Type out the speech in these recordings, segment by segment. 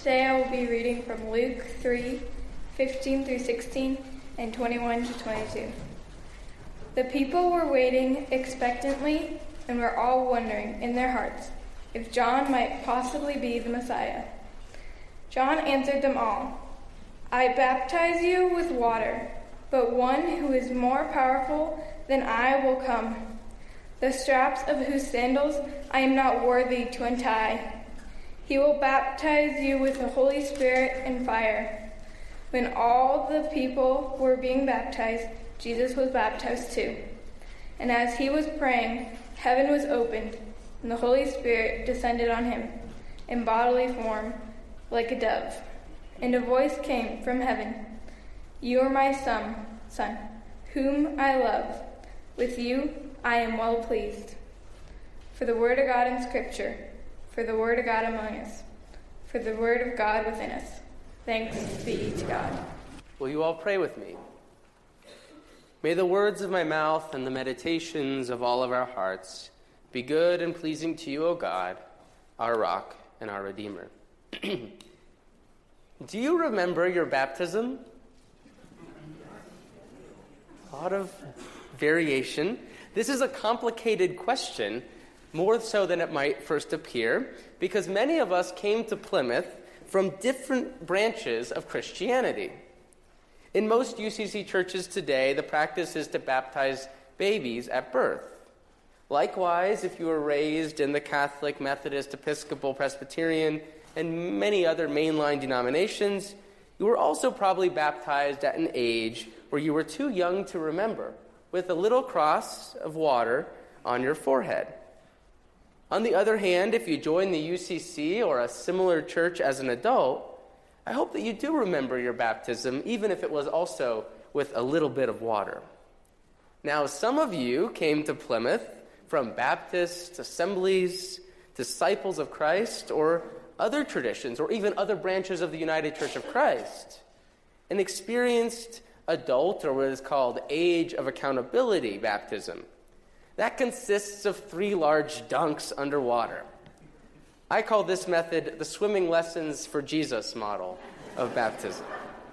Today I will be reading from Luke 3:15 through 16 and 21 to 22. The people were waiting expectantly and were all wondering in their hearts if John might possibly be the Messiah. John answered them all, "I baptize you with water, but one who is more powerful than I will come, the straps of whose sandals I am not worthy to untie. He will baptize you with the Holy Spirit and fire." When all the people were being baptized, Jesus was baptized too. And as he was praying, heaven was opened, and the Holy Spirit descended on him in bodily form like a dove. And a voice came from heaven, "You are my son, whom I love. With you I am well pleased." For the word of God in Scripture, for the word of God among us, for the word of God within us. Thanks be to God. Will you all pray with me? May the words of my mouth and the meditations of all of our hearts be good and pleasing to you, O God, our rock and our Redeemer. Do you remember your baptism? A lot of variation. This is a complicated question, more so than it might first appear, because many of us came to Plymouth from different branches of Christianity. In most UCC churches today, the practice is to baptize babies at birth. Likewise, if you were raised in the Catholic, Methodist, Episcopal, Presbyterian, and many other mainline denominations, you were also probably baptized at an age where you were too young to remember, with a little cross of water on your forehead. On the other hand, if you joined the UCC or a similar church as an adult, I hope that you do remember your baptism, even if it was also with a little bit of water. Now, some of you came to Plymouth from Baptist assemblies, Disciples of Christ, or other traditions, or even other branches of the United Church of Christ, and experienced adult, or what is called age of accountability baptism. That consists of 3 large dunks underwater. I call this method the swimming lessons for Jesus model of baptism.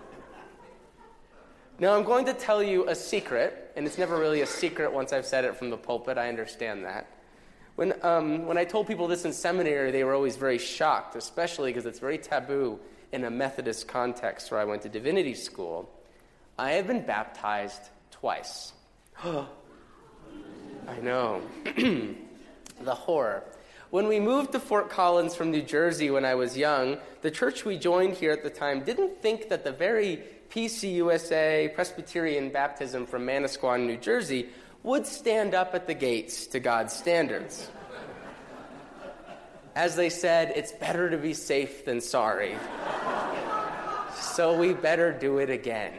Now, I'm going to tell you a secret, and it's never really a secret once I've said it from the pulpit. I understand that. When I told people this in seminary, they were always very shocked, especially because it's very taboo in a Methodist context where I went to divinity school. I have been baptized twice. I know. The horror. When we moved to Fort Collins from New Jersey when I was young, the church we joined here at the time didn't think that the very PCUSA Presbyterian baptism from Manasquan, New Jersey, would stand up at the gates to God's standards. As they said, it's better to be safe than sorry. So we better do it again.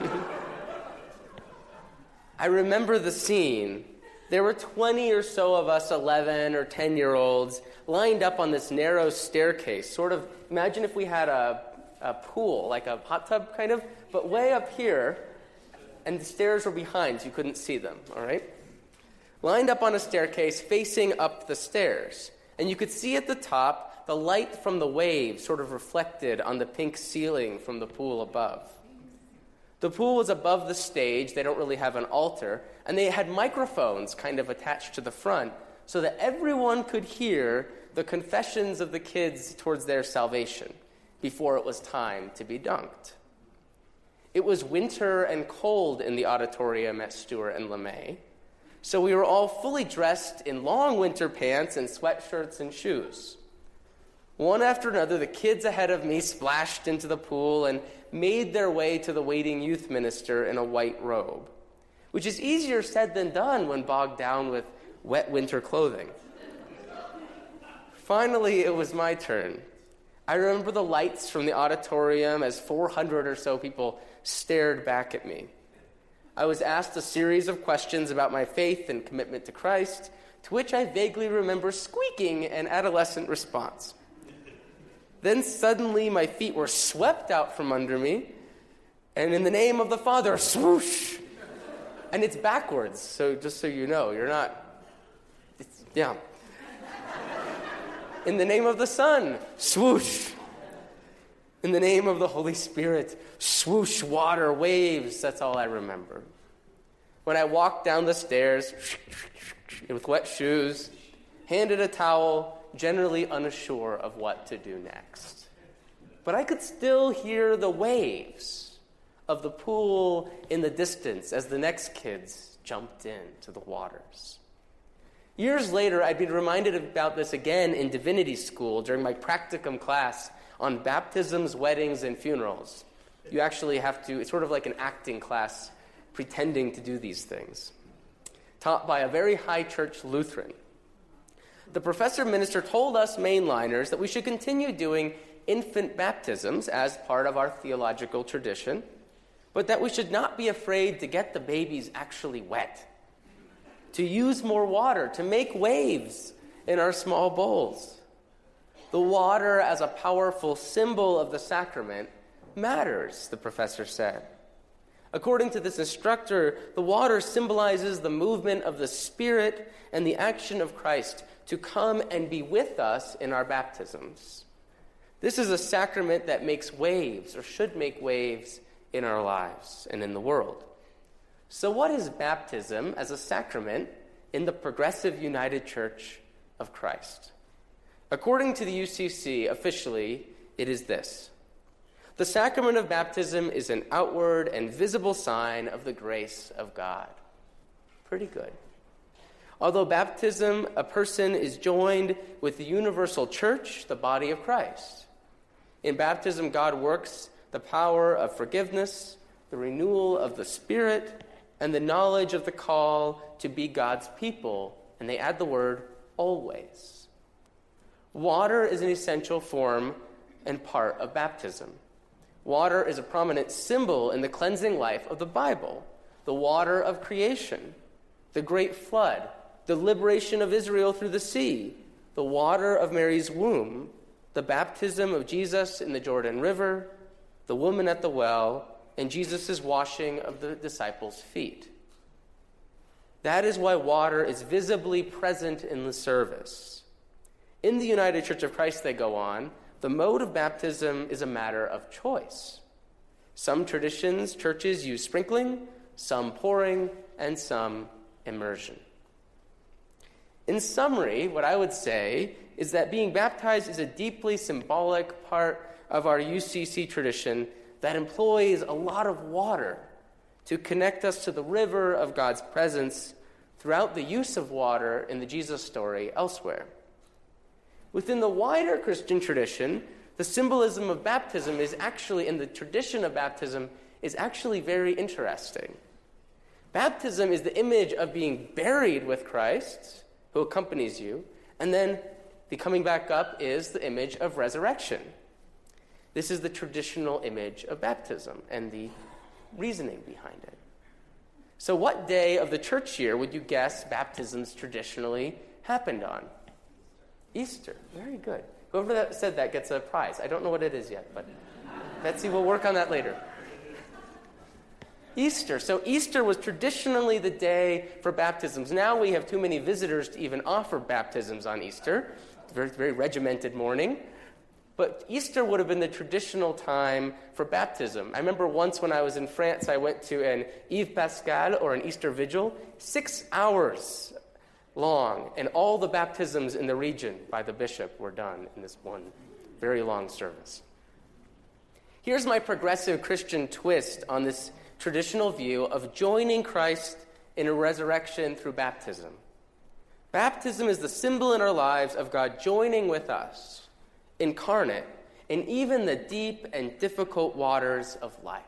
I remember the scene. There were 20 or so of us 11 or 10-year-olds lined up on this narrow staircase. Sort of, imagine if we had a pool, like a hot tub kind of, but way up here, and the stairs were behind, so you couldn't see them, all right? Lined up on a staircase facing up the stairs. And you could see at the top the light from the waves sort of reflected on the pink ceiling from the pool above. The pool was above the stage. They don't really have an altar. And they had microphones kind of attached to the front so that everyone could hear the confessions of the kids towards their salvation before it was time to be dunked. It was winter and cold in the auditorium at Stewart and LeMay, so we were all fully dressed in long winter pants and sweatshirts and shoes. One after another, the kids ahead of me splashed into the pool and made their way to the waiting youth minister in a white robe, which is easier said than done when bogged down with wet winter clothing. Finally, it was my turn. I remember the lights from the auditorium as 400 or so people stared back at me. I was asked a series of questions about my faith and commitment to Christ, to which I vaguely remember squeaking an adolescent response. Then suddenly my feet were swept out from under me, and in the name of the Father, swoosh! And it's backwards, so just so you know, you're not, In the name of the Son, swoosh! In the name of the Holy Spirit, swoosh, water, waves, that's all I remember. When I walked down the stairs with wet shoes, handed a towel, generally unsure of what to do next. But I could still hear the waves of the pool in the distance as the next kids jumped into the waters. Years later, I'd been reminded about this again in divinity school during my practicum class on baptisms, weddings, and funerals. You actually have to, it's sort of like an acting class pretending to do these things, taught by a very high church Lutheran. The professor minister told us mainliners that we should continue doing infant baptisms as part of our theological tradition, but that we should not be afraid to get the babies actually wet, to use more water, to make waves in our small bowls. The water as a powerful symbol of the sacrament matters, the professor said. According to this instructor, the water symbolizes the movement of the Spirit and the action of Christ to come and be with us in our baptisms. This is a sacrament that makes waves, or should make waves, in our lives and in the world. So what is baptism as a sacrament in the Progressive United Church of Christ? According to the UCC, officially, it is this. The sacrament of baptism is an outward and visible sign of the grace of God. Pretty good. Although baptism, a person is joined with the universal church, the body of Christ. In baptism, God works the power of forgiveness, the renewal of the Spirit, and the knowledge of the call to be God's people. And they add the word always. Water is an essential form and part of baptism. Water is a prominent symbol in the cleansing life of the Bible. The water of creation, the great flood, the liberation of Israel through the sea, the water of Mary's womb, the baptism of Jesus in the Jordan River, the woman at the well, and Jesus' washing of the disciples' feet. That is why water is visibly present in the service. In the United Church of Christ, they go on, the mode of baptism is a matter of choice. Some traditions, churches use sprinkling, some pouring, and some immersion. In summary, what I would say is that being baptized is a deeply symbolic part of our UCC tradition that employs a lot of water to connect us to the river of God's presence throughout the use of water in the Jesus story elsewhere. Within the wider Christian tradition, the symbolism of baptism is actually, in the tradition of baptism, is actually very interesting. Baptism is the image of being buried with Christ, who accompanies you, and then the coming back up is the image of resurrection. This is the traditional image of baptism and the reasoning behind it. So what day of the church year would you guess baptisms traditionally happened on? Easter. Very good. Whoever that said that gets a prize. I don't know what it is yet, but Betsy will work on that later. Easter. So Easter was traditionally the day for baptisms. Now we have too many visitors to even offer baptisms on Easter. It's a very, very regimented morning. But Easter would have been the traditional time for baptism. I remember once when I was in France, I went to an Yves Pascal, or an Easter vigil, 6 hours long, and all the baptisms in the region by the bishop were done in this one very long service. Here's my progressive Christian twist on this traditional view of joining Christ in a resurrection through baptism. Baptism is the symbol in our lives of God joining with us, incarnate, in even the deep and difficult waters of life.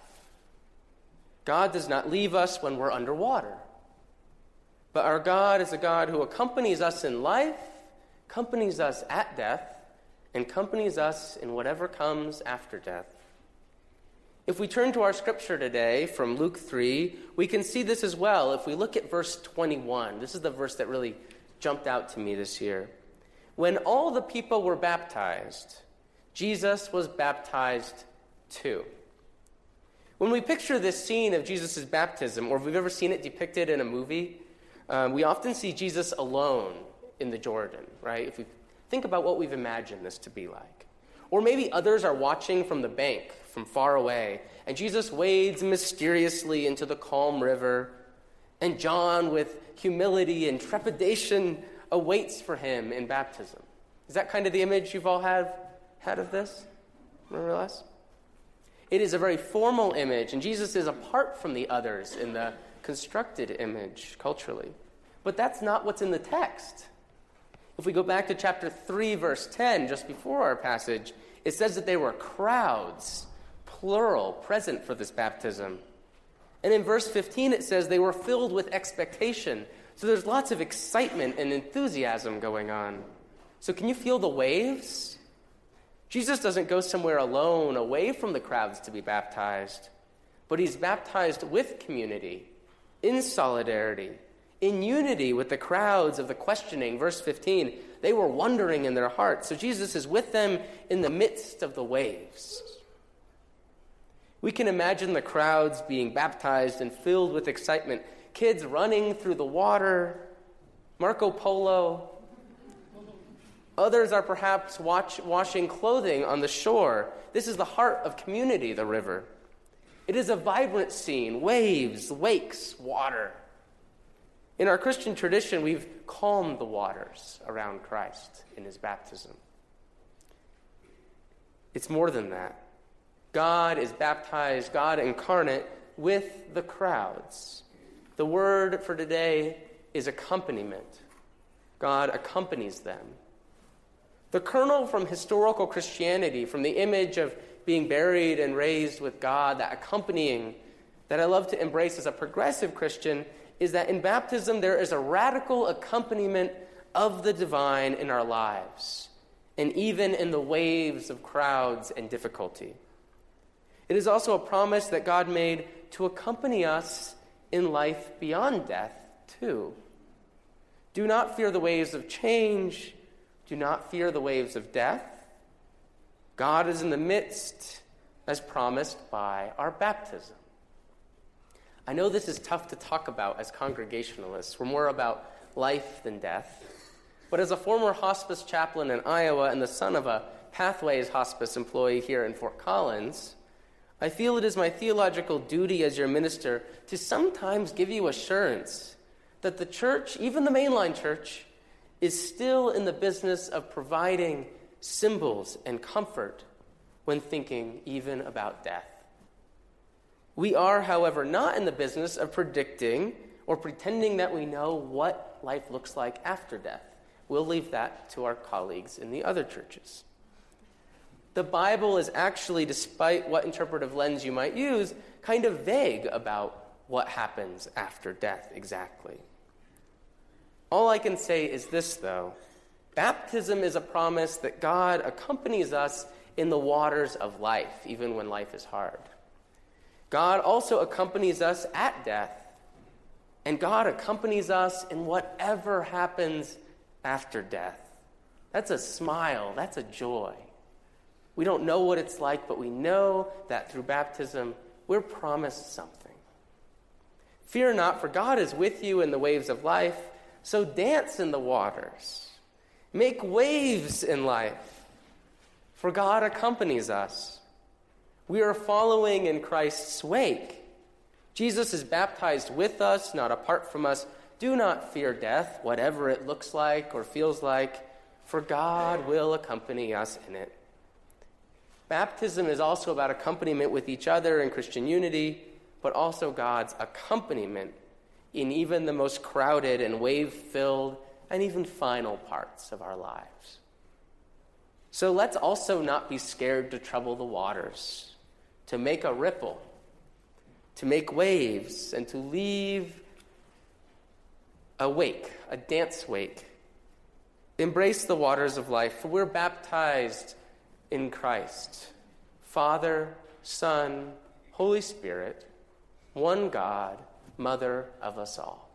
God does not leave us when we're underwater. But our God is a God who accompanies us in life, accompanies us at death, and accompanies us in whatever comes after death. If we turn to our scripture today from Luke 3, we can see this as well. If we look at verse 21, this is the verse that really jumped out to me this year. When all the people were baptized, Jesus was baptized too. When we picture this scene of Jesus' baptism, or if we've ever seen it depicted in a movie, we often see Jesus alone in the Jordan, right? If we think about what we've imagined this to be like. Or maybe others are watching from the bank, from far away, and Jesus wades mysteriously into the calm river, and John, with humility and trepidation, awaits for him in baptism. Is that kind of the image you've all had of this? More or less? It is a very formal image, and Jesus is apart from the others in the constructed image culturally. But that's not what's in the text. If we go back to chapter 3, verse 10, just before our passage, it says that there were crowds, plural, present for this baptism. And in verse 15, it says they were filled with expectation. So there's lots of excitement and enthusiasm going on. So can you feel the waves? Jesus doesn't go somewhere alone, away from the crowds to be baptized, but he's baptized with community, in solidarity, in unity with the crowds of the questioning. Verse 15, they were wondering in their hearts. So Jesus is with them in the midst of the waves. We can imagine the crowds being baptized and filled with excitement. Kids running through the water, Marco Polo. Others are perhaps washing clothing on the shore. This is the heart of community, the river. It is a vibrant scene, waves, wakes, water. In our Christian tradition, we've calmed the waters around Christ in his baptism. It's more than that. God is baptized, God incarnate, with the crowds. The word for today is accompaniment. God accompanies them. The kernel from historical Christianity, from the image of being buried and raised with God, that accompanying, that I love to embrace as a progressive Christian, is that in baptism there is a radical accompaniment of the divine in our lives, and even in the waves of crowds and difficulty. It is also a promise that God made to accompany us in life beyond death, too. Do not fear the waves of change. Do not fear the waves of death. God is in the midst, as promised by our baptism. I know this is tough to talk about as Congregationalists. We're more about life than death. But as a former hospice chaplain in Iowa and the son of a Pathways hospice employee here in Fort Collins, I feel it is my theological duty as your minister to sometimes give you assurance that the church, even the mainline church, is still in the business of providing symbols and comfort when thinking even about death. We are, however, not in the business of predicting or pretending that we know what life looks like after death. We'll leave that to our colleagues in the other churches. The Bible is actually, despite what interpretive lens you might use, kind of vague about what happens after death exactly. All I can say is this, though. Baptism is a promise that God accompanies us in the waters of life, even when life is hard. God also accompanies us at death, and God accompanies us in whatever happens after death. That's a smile. That's a joy. We don't know what it's like, but we know that through baptism, we're promised something. Fear not, for God is with you in the waves of life, so dance in the waters. Make waves in life, for God accompanies us. We are following in Christ's wake. Jesus is baptized with us, not apart from us. Do not fear death, whatever it looks like or feels like, for God will accompany us in it. Baptism is also about accompaniment with each other in Christian unity, but also God's accompaniment in even the most crowded and wave-filled and even final parts of our lives. So let's also not be scared to trouble the waters, to make a ripple, to make waves, and to leave a wake, a dance wake. Embrace the waters of life, for we're baptized in Christ, Father, Son, Holy Spirit, one God, Mother of us all.